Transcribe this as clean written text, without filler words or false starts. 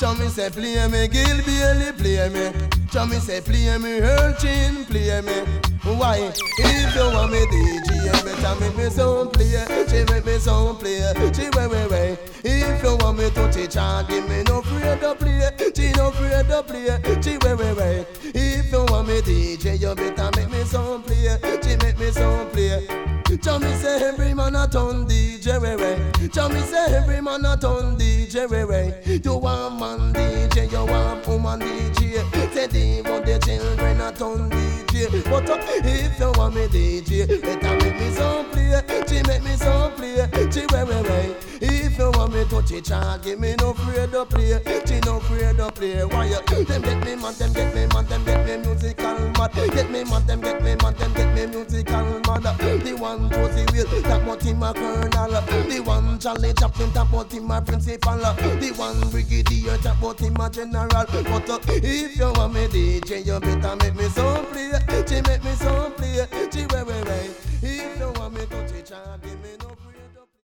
me say play me, Gil Bailey play me. Me say play me, Earl Chin play me. Why? If you want me DJ, better make me sound play. She make me sound play. She way. If you want me to teach her, give me no afraid to play. She no afraid to play. She way. If you want me DJ, you better make me sound play. She make me sound play. Me say every man a turn DJ way. Me say every man a turn DJ way. You want man DJ, you want woman DJ. Say they want the children a turn DJ. But if you want me DJ, better make me some play. She make me some play. She way. If you want me to teach her, give me no afraid to play. She no afraid to play. Why you? Them get me mad, them get me mad, them get me musical mad. Get me mad, them get me mad, them get me musical mad. The one Josie Will, that what him a colonel. The one Charlie Chaplin, that what him a principal. The one brigadier, that what him a general. But if you want me DJ, you better make me so